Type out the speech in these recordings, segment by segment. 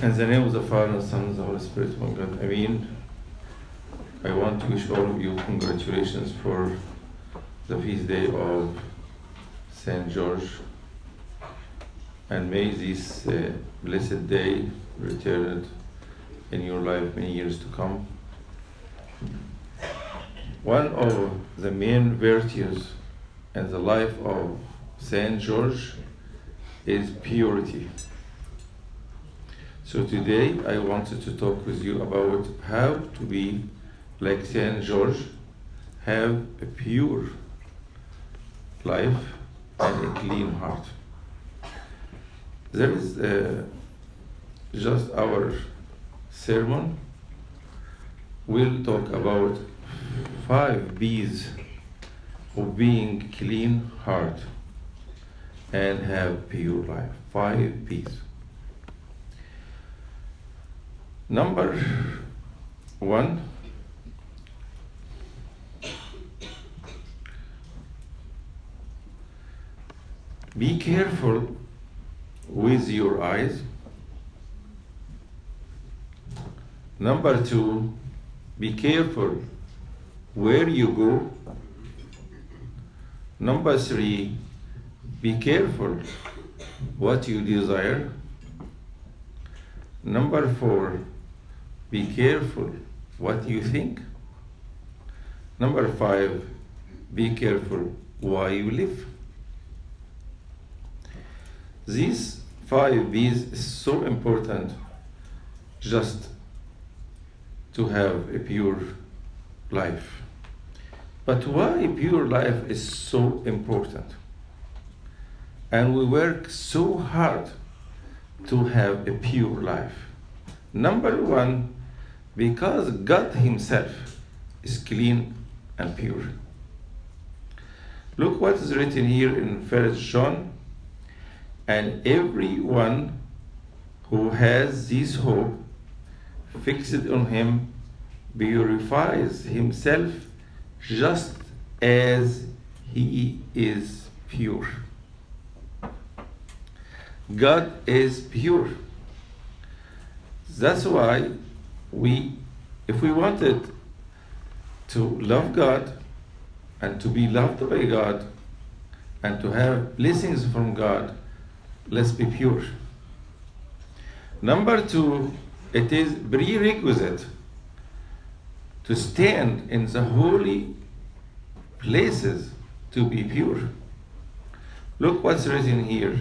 In the name of the Father, and the Son, and the Holy Spirit, one God. Amen. I want to wish all of you congratulations for the feast day of Saint George. And may this blessed day return in your life many years to come. One of the main virtues in the life of Saint George is purity. So today I wanted to talk with you about how to be like Saint George, have a pure life and a clean heart. There is just our sermon will talk about 5 B's of being clean heart and have pure life. 5 B's. Number 1, be careful with your eyes. Number 2, be careful where you go. Number 3, be careful what you desire. Number 4, be careful what you think. Number 5, be careful why you live. These 5 B's is so important just to have a pure life. But why pure life is so important? And we work so hard to have a pure life. Number 1, because God Himself is clean and pure. Look what is written here in 1 John. And everyone who has this hope fixed on Him purifies himself just as He is pure. God is pure. That's why if we wanted to love God and to be loved by God and to have blessings from God, let's be pure. Number 2, it is prerequisite to stand in the holy places to be pure. Look what's written here.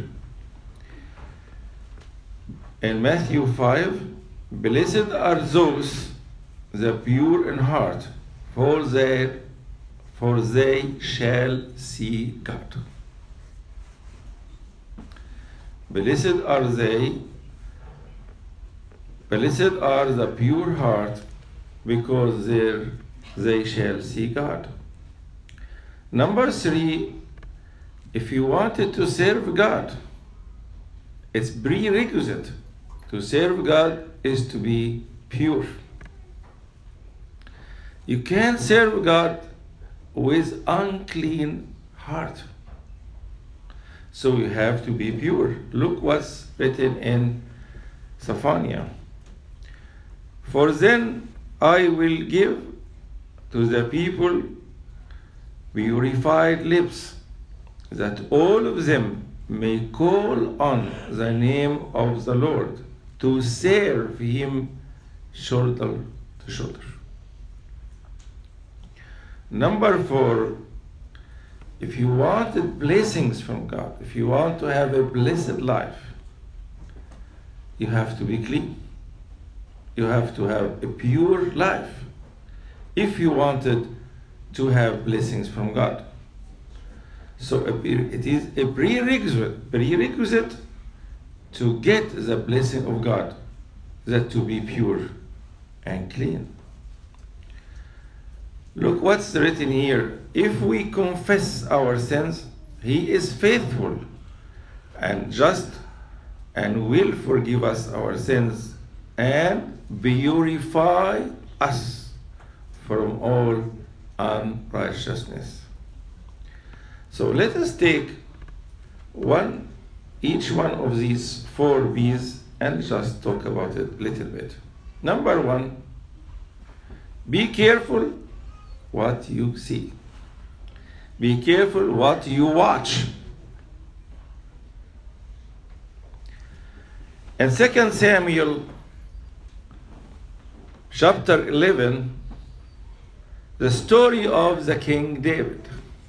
In Matthew 5, blessed are those the pure in heart, for they shall see God. Blessed are the pure heart, because they shall see God. Number 3, if you wanted to serve God, it's prerequisite to serve God is to be pure. You can't serve God with unclean heart. So you have to be pure. Look what's written in Zephaniah. For then I will give to the people purified lips, that all of them may call on the name of the Lord, to serve Him shoulder to shoulder. Number 4, if you wanted blessings from God, if you want to have a blessed life, you have to be clean. You have to have a pure life if you wanted to have blessings from God. So it is a prerequisite to get the blessing of God, that to be pure and clean. Look what's written here. If we confess our sins, He is faithful and just and will forgive us our sins and purify us from all unrighteousness. So let us take each one of these 4 B's and just talk about it a little bit. Number one, be careful what you see. Be careful what you watch. In 2 Samuel chapter 11, the story of the King David.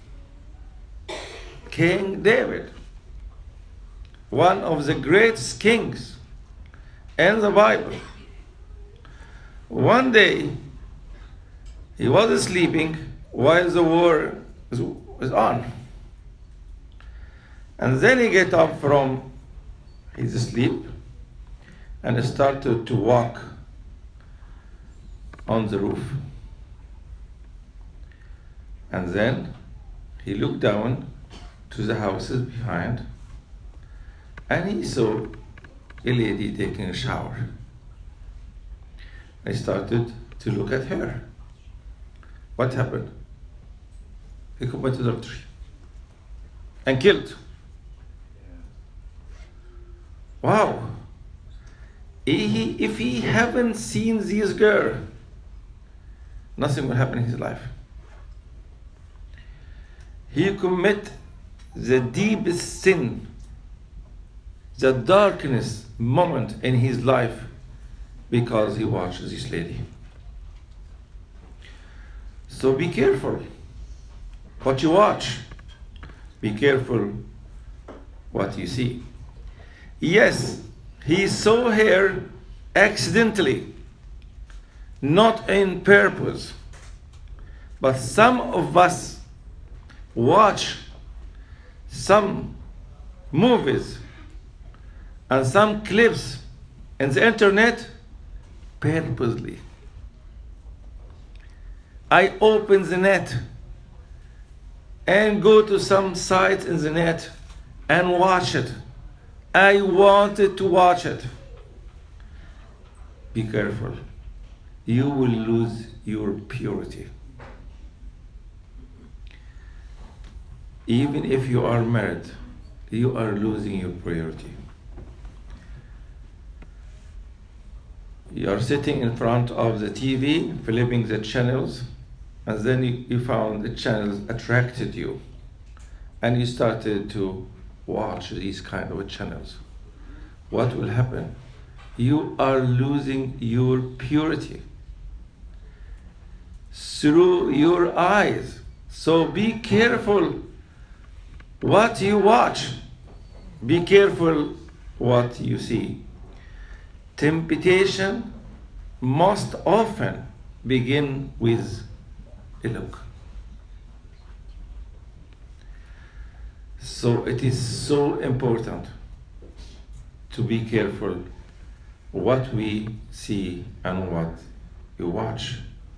King David, one of the greatest kings in the Bible. One day, he was sleeping while the war was on. And then he get up from his sleep and started to walk on the roof. And then he looked down to the houses behind, and he saw a lady taking a shower. I started to look at her. What happened? He committed adultery and killed. Wow. If he haven't seen this girl, nothing will happen in his life. He commit the deepest sin, the darkness moment in his life, because he watched this lady. So be careful what you watch. Be careful what you see. Yes, he saw her accidentally, not in purpose. But some of us watch some movies and some clips in the internet purposely. I open the net and go to some sites in the net and watch it. I wanted to watch it. Be careful. You will lose your purity. Even if you are married, you are losing your purity. You are sitting in front of the TV, flipping the channels, and then you found the channels attracted you, and you started to watch these kind of channels. What will happen? You are losing your purity through your eyes. So be careful what you watch. Be careful what you see. Temptation most often begin with a look. So it is so important to be careful what we see and what you watch.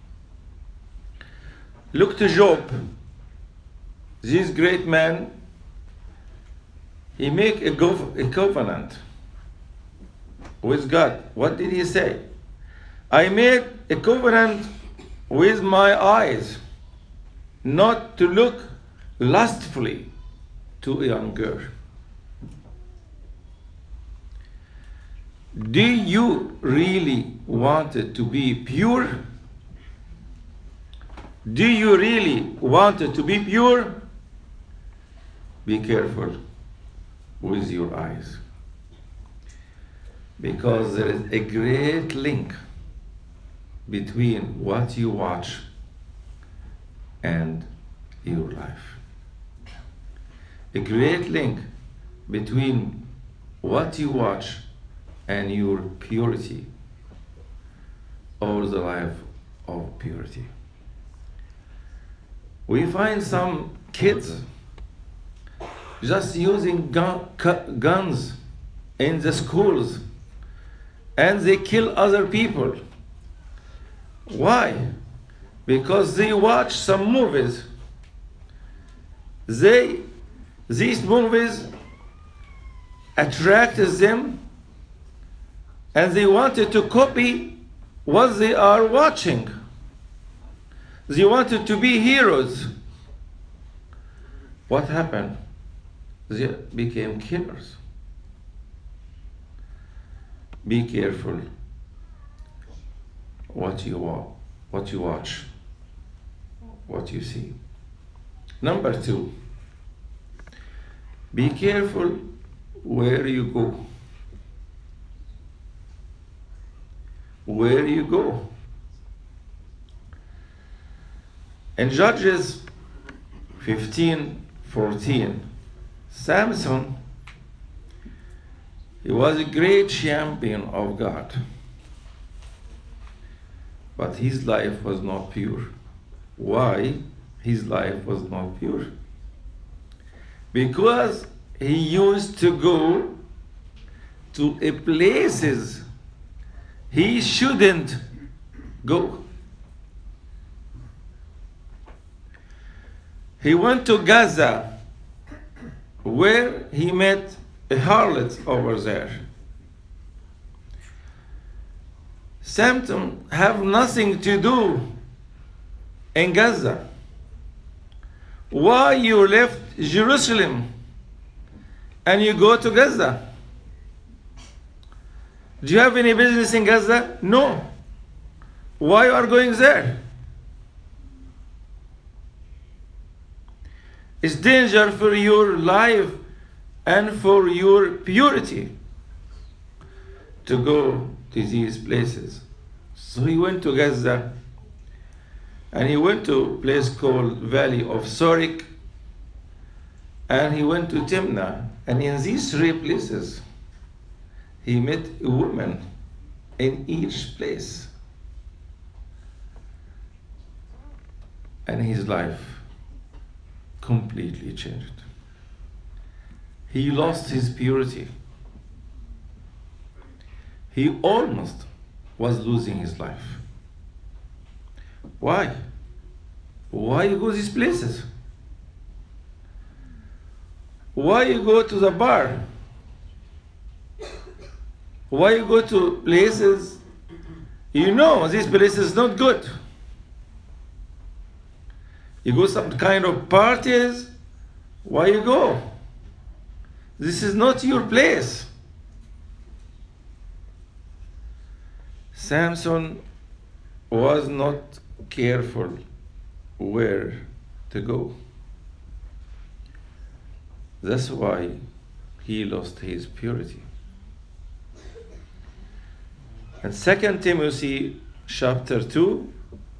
Look to Job. This great man, he made a covenant with God. What did he say? I made a covenant with my eyes not to look lustfully to a young girl. Do you really want it to be pure? Do you really want it to be pure? Be careful with your eyes, because there is a great link between what you watch and your life. A great link between what you watch and your purity, or the life of purity. We find some kids just using guns in the schools, and they kill other people. Why? Because they watch some movies. These movies attracted them, and they wanted to copy what they are watching. They wanted to be heroes. What happened? They became killers. Be careful what you watch, what you see. Number 2, be careful where you go. Where you go. In Judges 15:14, Samson, he was a great champion of God, but his life was not pure. Why his life was not pure? Because he used to go to places he shouldn't go. He went to Gaza, where he met a harlot over there. Samson have nothing to do in Gaza. Why you left Jerusalem and you go to Gaza? Do you have any business in Gaza? No. Why you are going there? It's danger for your life and for your purity to go to these places. So he went to Gaza, and he went to a place called Valley of Sorek, and he went to Timnah. And in these 3 places, he met a woman in each place. And his life completely changed. He lost his purity. He almost was losing his life. Why? Why you go these places? Why you go to the bar? Why you go to places you know this place is not good? You go some kind of parties. Why you go? This is not your place. Samson was not careful where to go. That's why he lost his purity. In 2 Timothy chapter 2,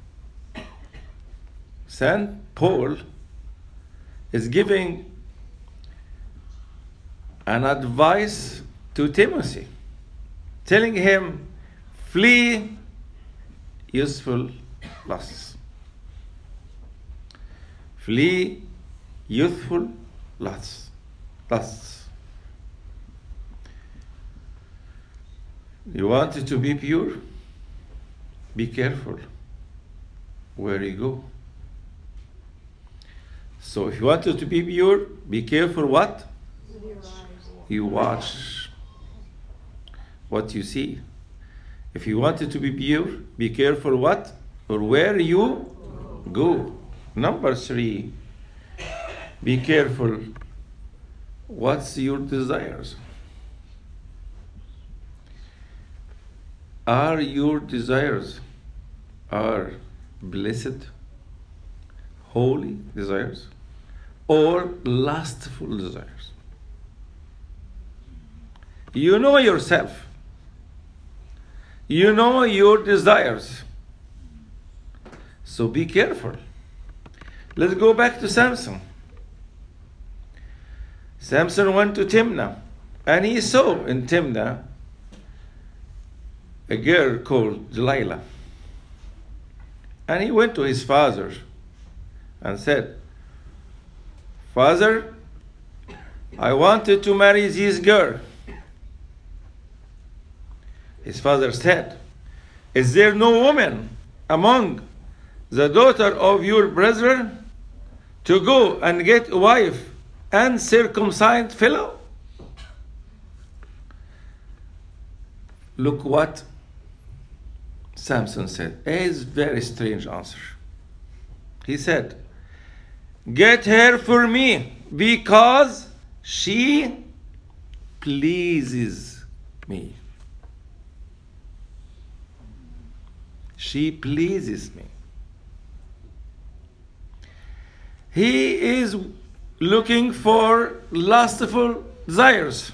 St. Paul is giving an advice to Timothy, telling him, flee youthful lusts. Flee youthful lusts. You want it to be pure? Be careful where you go. So if you want it to be pure, be careful what? You watch what you see. If you want it to be pure, be careful what? Or where you go. Number 3, be careful what's your desires. Are your desires are blessed, holy desires, or lustful desires? You know yourself. You know your desires. So be careful. Let's go back to Samson. Samson went to Timnah, and he saw in Timnah a girl called Delilah. And he went to his father and said, Father, I wanted to marry this girl. His father said, is there no woman among the daughter of your brethren to go and get a wife and circumcised fellow? Look what Samson said. A very strange answer. He said, get her for me because she pleases me. She pleases me. He is looking for lustful desires.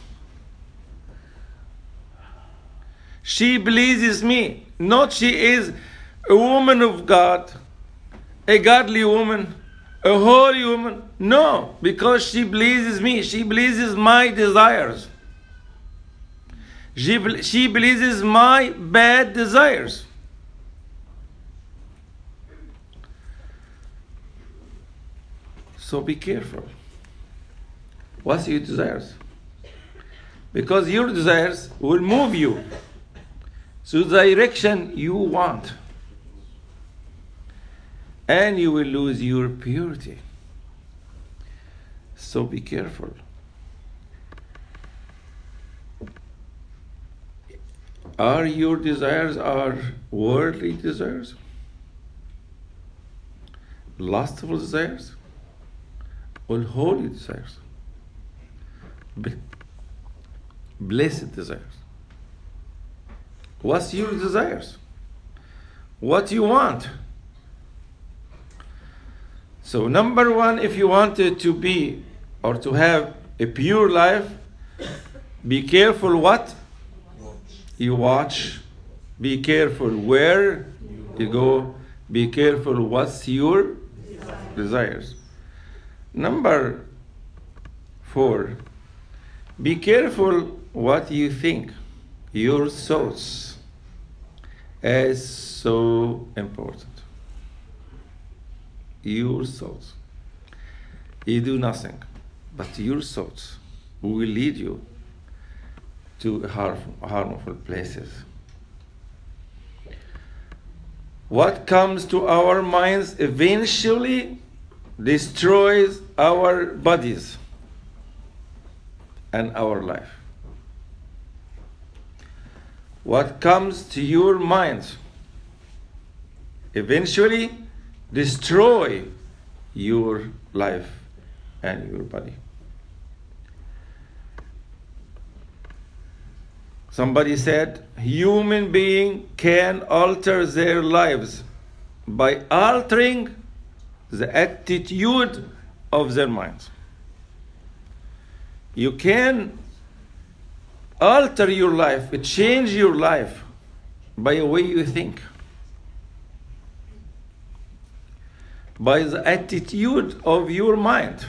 She pleases me. Not she is a woman of God, a godly woman, a holy woman. No, because she pleases me. She pleases my desires. She pleases my bad desires. So be careful. What's your desires? Because your desires will move you to the direction you want. And you will lose your purity. So be careful. Are your desires worldly desires? Lustful desires? Or holy desires? Blessed desires? What's your desires? What you want? So number one, if you wanted to be or to have a pure life, be careful what you watch. Be careful where you go. Be careful what's your desires. Number 4, be careful what you think. Your thoughts is so important. Your thoughts. You do nothing, but your thoughts will lead you to harmful places. What comes to our minds eventually destroys our bodies and our life. What comes to your minds eventually destroy your life and your body. Somebody said, human being can alter their lives by altering the attitude of their minds. You can alter your life, change your life by the way you think, by the attitude of your mind.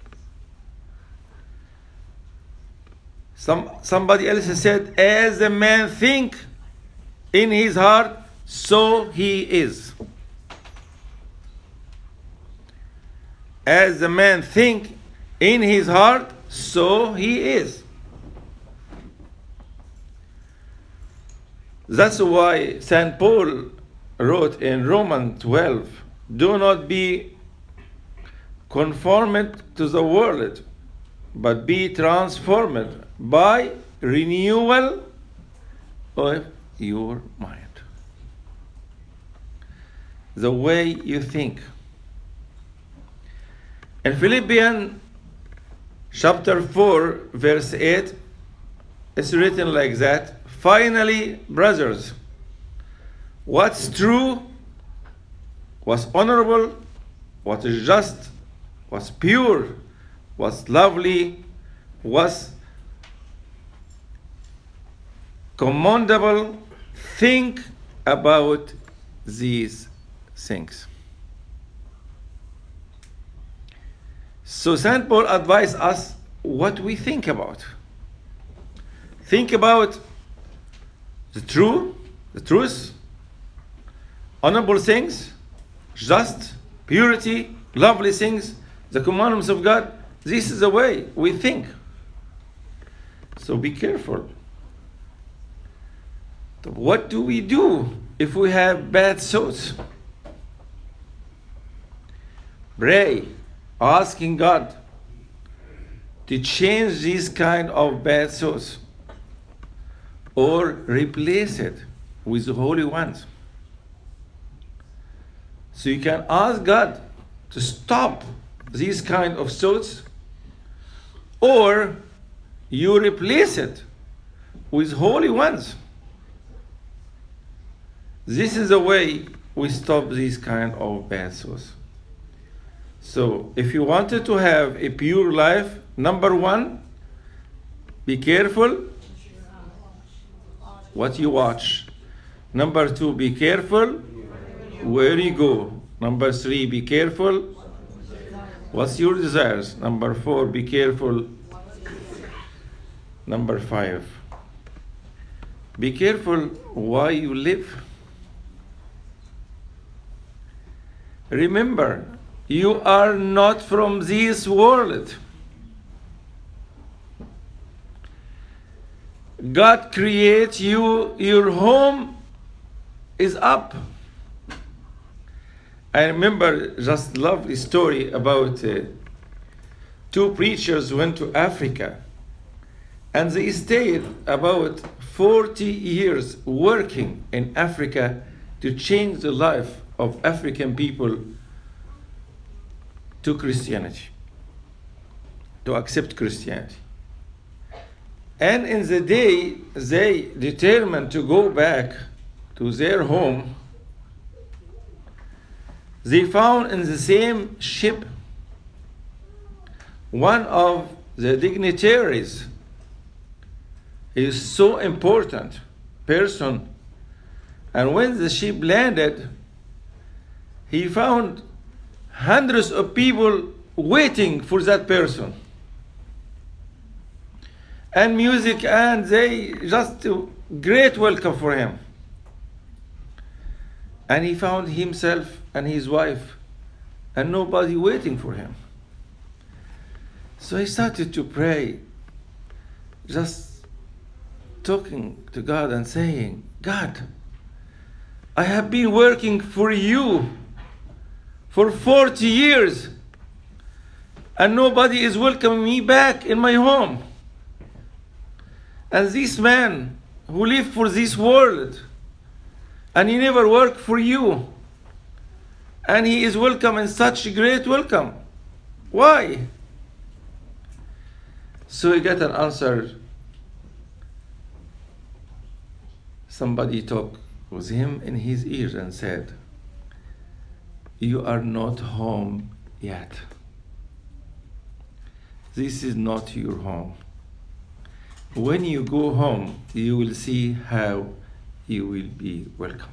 Somebody else said, as a man think in his heart, so he is. As a man think in his heart, so he is. That's why St. Paul wrote in Romans 12, do not be conformed to the world, but be transformed by renewal of your mind. The way you think. In Philippians chapter 4, verse 8, it's written like that. Finally, brothers, what's true, what's honorable, what is just, what's pure, what's lovely, what's commendable, think about these things. So St. Paul advised us what we think about. Think about the truth, honorable things, just, purity, lovely things, the commandments of God. This is the way we think. So be careful. What do we do if we have bad thoughts? Pray, asking God to change these kind of bad thoughts or replace it with the holy ones. So you can ask God to stop these kind of thoughts, or you replace it with holy ones. This is the way we stop these kind of bad thoughts. So if you wanted to have a pure life, number one, be careful what you watch. Number two, be careful where you go. Number three, be careful what's your desires. Number four, be careful. Number five, be careful why you live. Remember, you are not from this world. God creates you, your home is up. I remember just lovely story about two preachers went to Africa, and they stayed about 40 years working in Africa to change the life of African people to Christianity, to accept Christianity. And in the day they determined to go back to their home, they found in the same ship one of the dignitaries. He is so important person, and when the ship landed, he found hundreds of people waiting for that person, and music, and they just great welcome for him. And he found himself and his wife and nobody waiting for him. So he started to pray, just talking to God and saying, God, I have been working for you for 40 years and nobody is welcoming me back in my home. And this man who lived for this world, and he never worked for you, and he is welcome in such a great welcome. Why? So he got an answer. Somebody talked with him in his ears and said, you are not home yet. This is not your home. When you go home, you will see how you will be welcomed.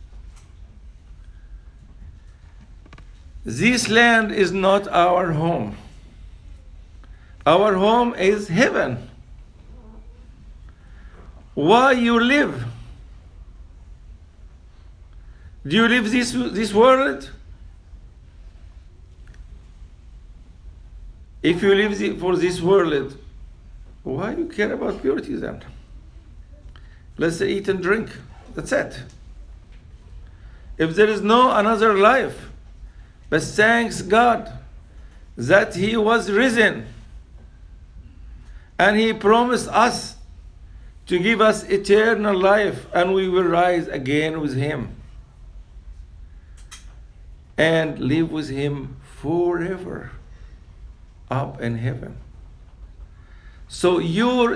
This land is not our home. Our home is heaven. Why you live? Do you live this world? If you live for this world, why do you care about purity then? Let's eat and drink. That's it. If there is no another life, but thanks God that He was risen and He promised us to give us eternal life, and we will rise again with Him and live with Him forever up in heaven. So your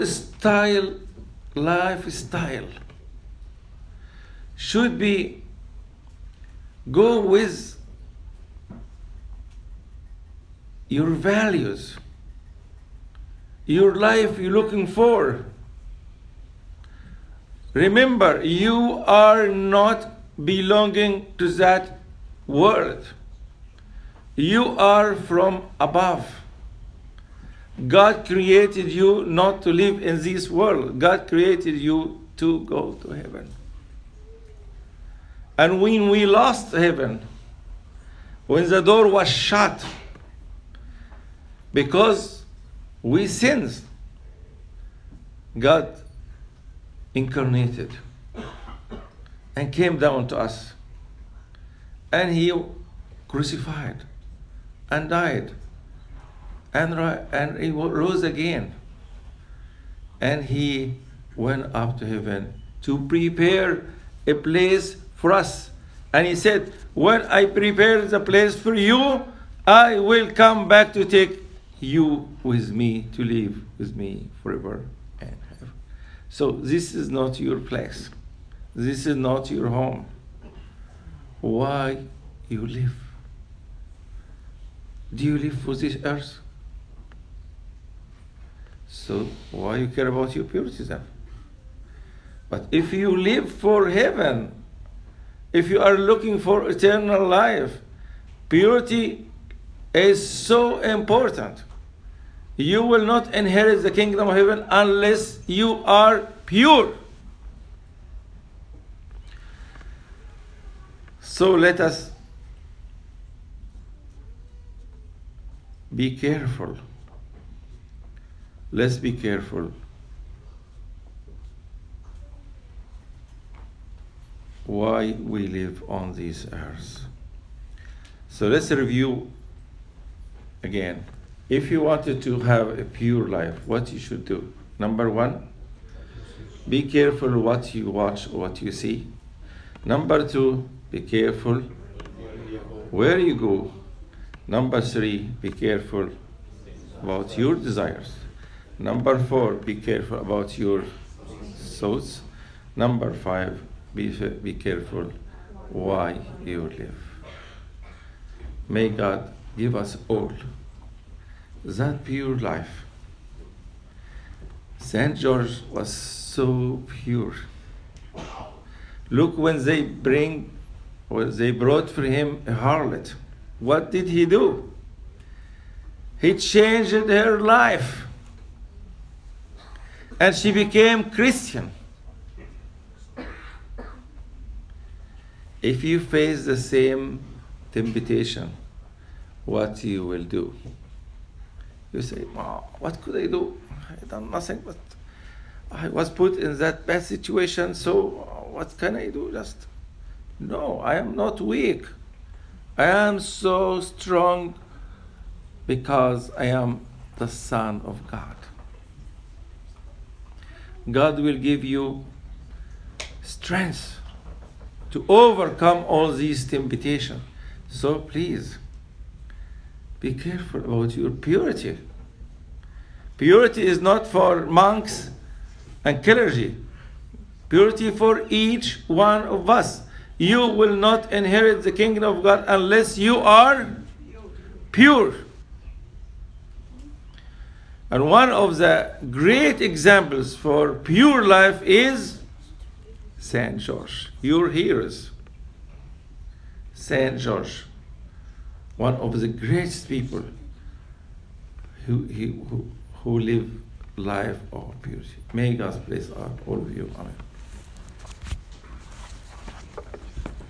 lifestyle should be go with your values, your life you're looking for. Remember, you are not belonging to that world. You are from above. God created you not to live in this world. God created you to go to heaven. And when we lost heaven, when the door was shut, because we sinned, God incarnated and came down to us. And He crucified and died. And He rose again. And He went up to heaven to prepare a place for us. And He said, when I prepare the place for you, I will come back to take you with me, to live with me forever and ever. So this is not your place. This is not your home. why you live. Do you live for this earth? So why you care about your purity then? But if you live for heaven, if you are looking for eternal life, purity is so important. You will not inherit the kingdom of heaven unless you are pure. So let us be careful. Let's be careful why we live on this earth. So let's review again. If you wanted to have a pure life, what you should do? Number one, be careful what you watch or what you see. Number two, be careful where you go. Number three, be careful about your desires. Number four, be careful about your thoughts. Number five, be careful why you live. May God give us all that pure life. Saint George was so pure. Look, when they brought for him a harlot, what did he do? He changed her life, and she became Christian. If you face the same temptation, what you will do? You say, oh, what could I do? I done nothing, but I was put in that bad situation, so what can I do? Just, no, I am not weak. I am so strong because I am the Son of God. God will give you strength to overcome all these temptations. So please, be careful about your purity. Purity is not for monks and clergy. Purity for each one of us. You will not inherit the kingdom of God unless you are pure. And one of the great examples for pure life is Saint George. Your heroes. Saint George, one of the greatest people who live life of purity. May God bless all of you. Amen.